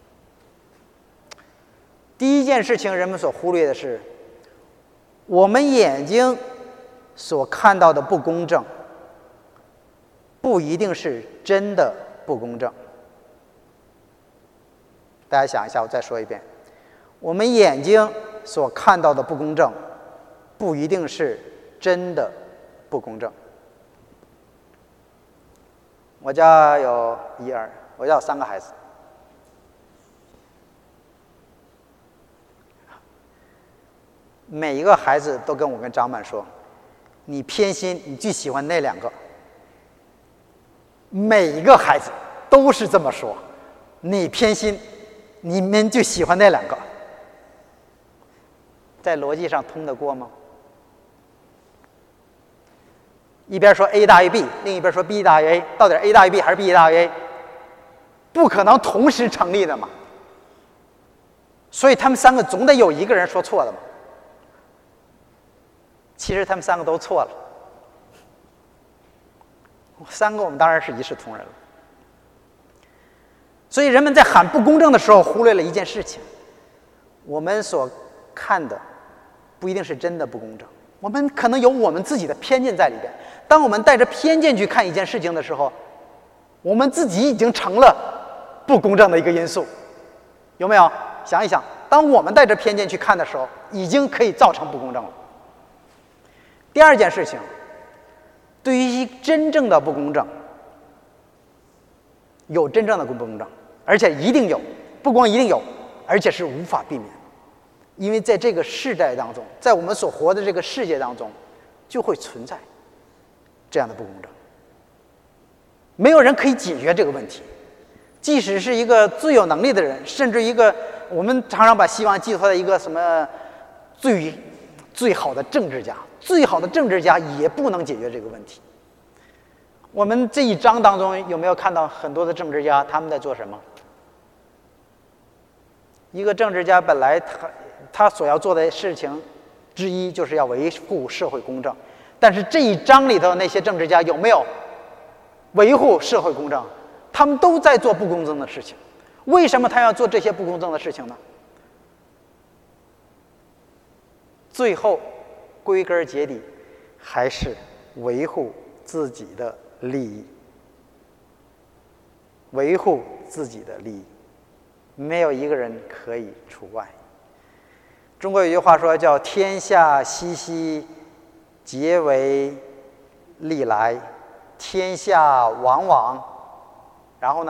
第一件事情，人们所忽略的是，我们眼睛所看到的不公正，不一定是真的不公正。大家想一下，我再说一遍，我们眼睛所看到的不公正，不一定是真的不公正。我家有一二，我家有三个孩子。每一个孩子都跟我跟张曼说：“你偏心，你最喜欢那两个。”每一个孩子都是这么说：“你偏心，你们就喜欢那两个。”在逻辑上通得过吗？一边说 A 大于 B， 另一边说 B 大于 A， 到底 A 大于 B 还是 B 大于 A？ 不可能同时成立的嘛。所以他们三个总得有一个人说错了嘛。其实他们三个都错了，三个我们当然是一视同仁了。所以人们在喊不公正的时候，忽略了一件事情：我们所看的不一定是真的不公正，我们可能有我们自己的偏见在里边。当我们带着偏见去看一件事情的时候，我们自己已经成了不公正的一个因素，有没有？想一想，当我们带着偏见去看的时候，已经可以造成不公正了。第二件事情，对于真正的不公正，有真正的不公正，而且一定有，不光一定有，而且是无法避免。因为在这个世代当中，在我们所活的这个世界当中，就会存在这样的不公正。没有人可以解决这个问题，即使是一个最有能力的人，甚至一个我们常常把希望寄托在一个什么最最好的政治家，最好的政治家也不能解决这个问题。我们这一章当中有没有看到很多的政治家他们在做什么？一个政治家本来他他所要做的事情之一就是要维护社会公正，但是这一章里头那些政治家有没有维护社会公正？他们都在做不公正的事情。为什么他要做这些不公正的事情呢？最后归根结底还是维护自己的利益，维护自己的利益，没有一个人可以除外。中国有句话说叫天下熙熙，皆为利来，天下往往，然后呢，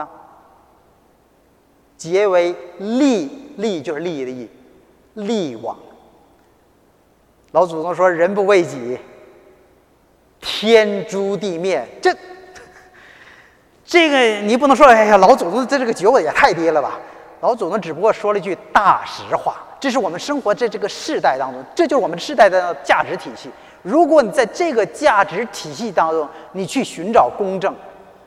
皆为利，利就是利益的益，利往。老祖宗说人不为己，天诛地灭。这这个你不能说哎呀，老祖宗这这个觉悟也太低了吧。老祖宗只不过说了一句大实话，这是我们生活在这个世代当中，这就是我们世代的价值体系。如果你在这个价值体系当中你去寻找公正，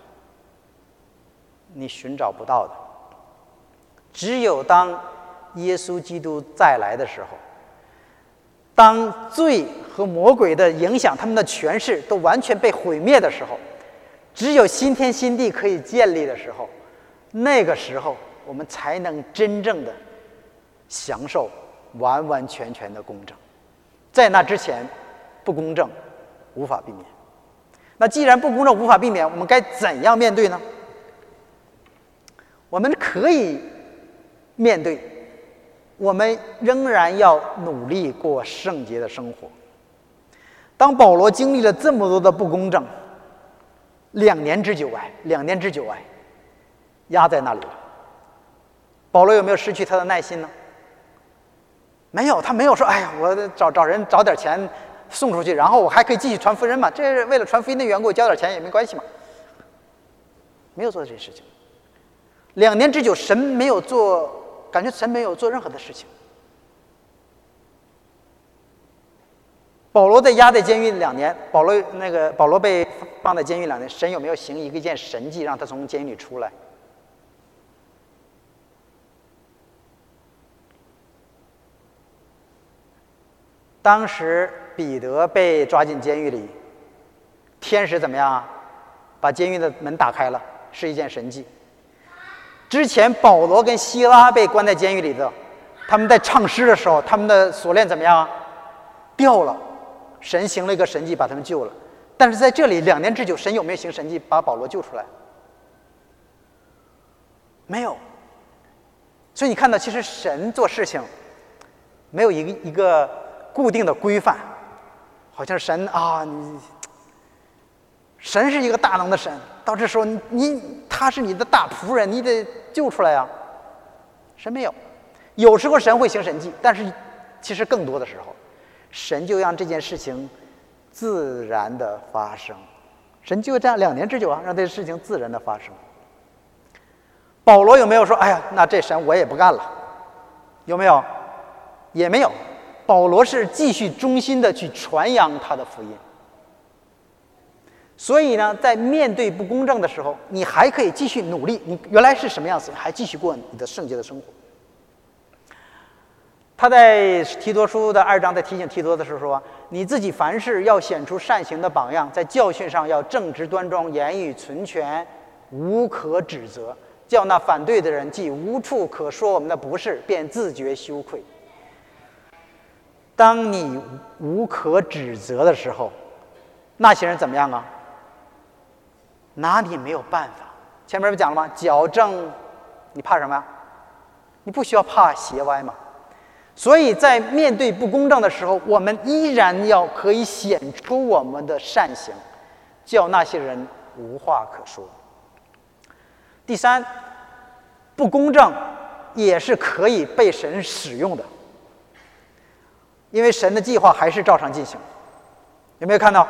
你寻找不到的。只有当耶稣基督再来的时候，当罪和魔鬼的影响，他们的权势都完全被毁灭的时候，只有新天新地可以建立的时候，那个时候我们才能真正的享受完完全全的公正。在那之前，不公正无法避免。那既然不公正无法避免，我们该怎样面对呢？我们可以面对，我们仍然要努力过圣洁的生活。当保罗经历了这么多的不公正，两年之久哎，两年之久哎，压在那里了。保罗有没有失去他的耐心呢？没有，他没有说哎呀，我找找人找点钱送出去，然后我还可以继续传福音嘛，这是为了传福音的缘故，交点钱也没关系嘛。没有做这些事情。两年之久，神没有做感觉神没有做任何的事情。保罗在押在监狱两年，保罗那个保罗被放在监狱两年，神有没有行一个一件神迹让他从监狱里出来？当时彼得被抓进监狱里，天使怎么样啊？把监狱的门打开了，是一件神迹。之前保罗跟希拉被关在监狱里的，他们在唱诗的时候，他们的锁链怎么样啊？掉了，神行了一个神迹把他们救了。但是在这里两年之久，神有没有行神迹把保罗救出来？没有。所以你看到，其实神做事情没有一个一个固定的规范，好像神啊，你神是一个大能的神，到这时候你你他是你的大仆人，你得救出来啊。神没有，有时候神会行神迹，但是其实更多的时候，神就让这件事情自然的发生。神就这样两年之久啊，让这事情自然的发生。保罗有没有说，哎呀，那这神我也不干了？有没有？也没有。保罗是继续忠心的去传扬他的福音。所以呢，在面对不公正的时候，你还可以继续努力，你原来是什么样子，还继续过你的圣洁的生活。他在提多书的二章在提醒提多的时候说，你自己凡事要显出善行的榜样，在教训上要正直端庄，言语纯全，无可指责，叫那反对的人既无处可说我们的不是，便自觉羞愧。当你无可指责的时候，那些人怎么样啊？拿你没有办法。前面不讲了吗？矫正，你怕什么呀？你不需要怕斜歪嘛。所以在面对不公正的时候，我们依然要可以显出我们的善行，叫那些人无话可说。第三，不公正也是可以被神使用的，因为神的计划还是照常进行。有没有看到？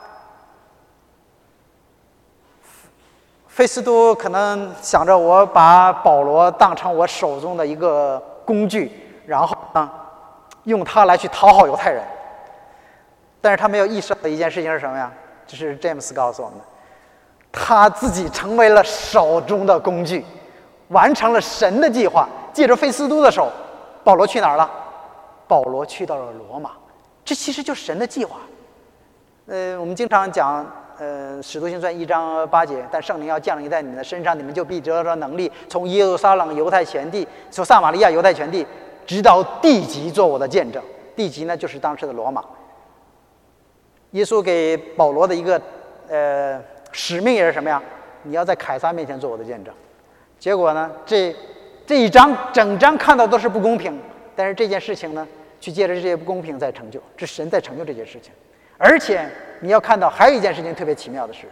菲斯都可能想着我把保罗当成我手中的一个工具，然后呢，用它来去讨好犹太人。但是他没有意识到的一件事情是什么呀？这是詹姆斯告诉我们的，他自己成为了手中的工具，完成了神的计划。借着菲斯都的手，保罗去哪儿了？保罗去到了罗马。这其实就是神的计划。呃，我们经常讲。呃，使徒行传一章八节，但圣灵要降临在你们的身上，你们就必得着能力，从耶路撒冷、犹太全地，从撒玛利亚、犹太全地，直到地极，做我的见证。地极呢，就是当时的罗马。耶稣给保罗的一个呃使命也是什么呀？你要在凯撒面前做我的见证。结果呢，这这一章整章看到都是不公平，但是这件事情呢，去借着这些不公平在成就，这神在成就这件事情。而且你要看到还有一件事情特别奇妙的是，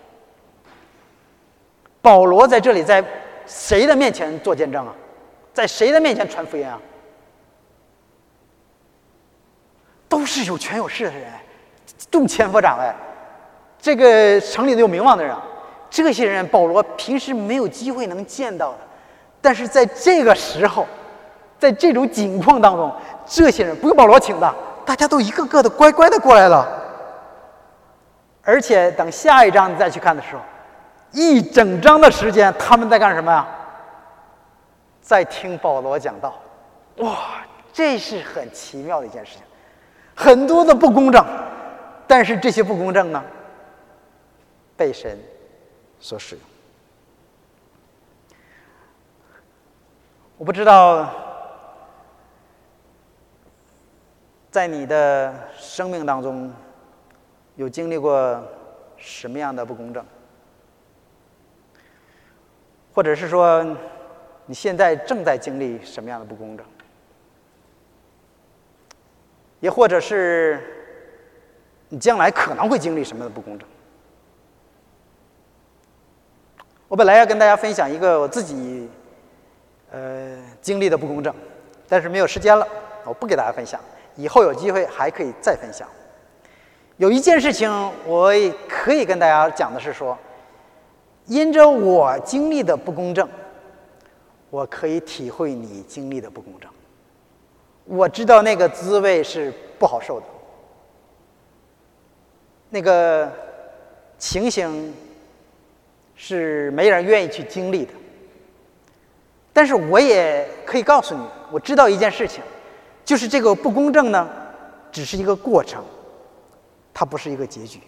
保罗在这里在谁的面前做见证啊？在谁的面前传福音啊？都是有权有势的人，众千夫长哎，这个城里都有名望的人啊，这些人保罗平时没有机会能见到的，但是在这个时候，在这种境况当中，这些人不用保罗请的，大家都一个个的乖乖的过来了。而且等下一章你再去看的时候，一整章的时间他们在干什么呀？在听保罗讲道。哇，这是很奇妙的一件事情。很多的不公正，但是这些不公正呢，被神所使用。我不知道在你的生命当中有经历过什么样的不公正，或者是说你现在正在经历什么样的不公正，也或者是你将来可能会经历什么样的不公正。我本来要跟大家分享一个我自己呃经历的不公正，但是没有时间了，我不给大家分享，以后有机会还可以再分享。有一件事情我也可以跟大家讲的是说，因着我经历的不公正， 我可以体会你经历的不公正，我知道那个滋味是不好受的，那个情形是没人愿意去经历的。但是我也可以告诉你，我知道一件事情，就是这个不公正呢，只是一个过程，它不是一个结局。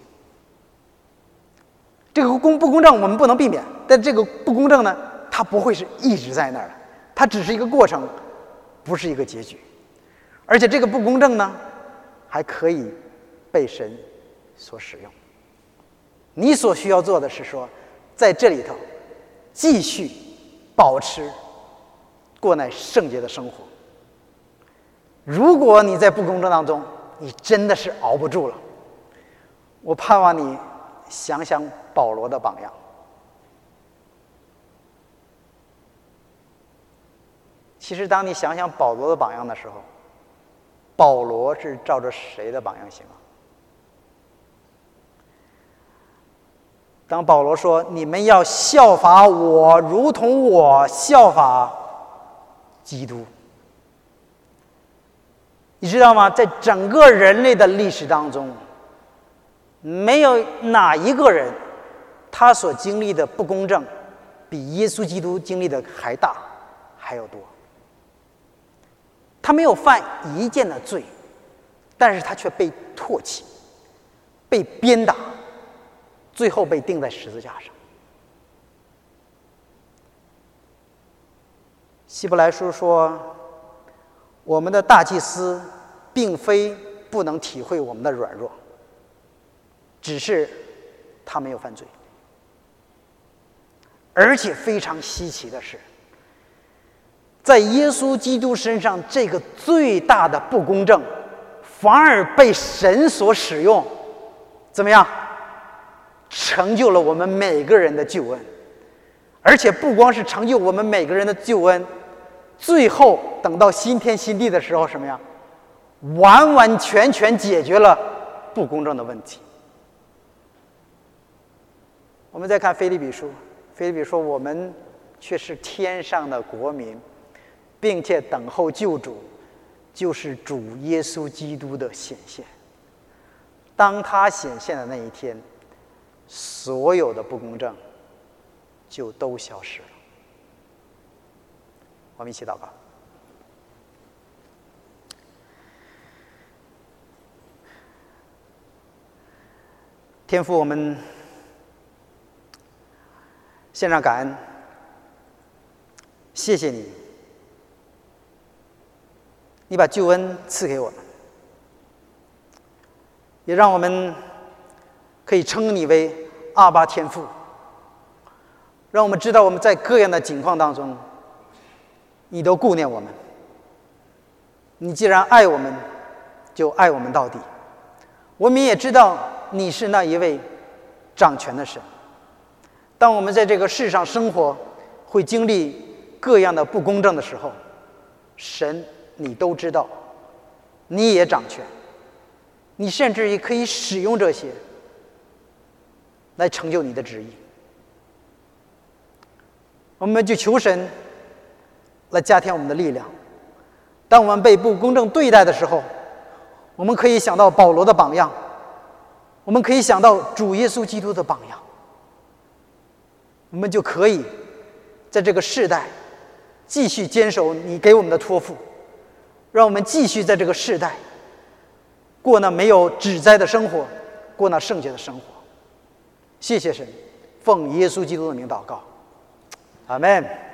这个公不公正我们不能避免，但这个不公正呢，它不会是一直在那儿的，它只是一个过程，不是一个结局。而且这个不公正呢，还可以被神所使用。你所需要做的是说，在这里头继续保持过那圣洁的生活。如果你在不公正当中，你真的是熬不住了，我盼望你想想保罗的榜样。其实当你想想保罗的榜样的时候，保罗是照着谁的榜样行啊？当保罗说你们要效法我，如同我效法基督，你知道吗？在整个人类的历史当中，没有哪一个人他所经历的不公正比耶稣基督经历的还大还要多。他没有犯一件的罪，但是他却被唾弃，被鞭打，最后被钉在十字架上。希伯来书说，我们的大祭司并非不能体会我们的软弱，只是他没有犯罪。而且非常稀奇的是，在耶稣基督身上，这个最大的不公正反而被神所使用，怎么样？成就了我们每个人的救恩。而且不光是成就我们每个人的救恩，最后等到新天新地的时候，什么呀？完完全全解决了不公正的问题。我们再看腓立比书，腓立比说，我们却是天上的国民，并且等候救主，就是主耶稣基督的显现。当他显现的那一天，所有的不公正就都消失了。我们一起祷告。天父，我们献上感恩，谢谢你，你把救恩赐给我们，也让我们可以称你为阿爸天父，让我们知道我们在各样的境况当中，你都顾念我们。你既然爱我们，就爱我们到底。我们也知道你是那一位掌权的神。当我们在这个世上生活，会经历各样的不公正的时候，神你都知道，你也掌权，你甚至也可以使用这些来成就你的旨意。我们就求神来加添我们的力量。当我们被不公正对待的时候，我们可以想到保罗的榜样，我们可以想到主耶稣基督的榜样，我们就可以在这个世代继续坚守你给我们的托付，让我们继续在这个世代过那没有指摘的生活，过那圣洁的生活。谢谢神，奉耶稣基督的名祷告，阿们。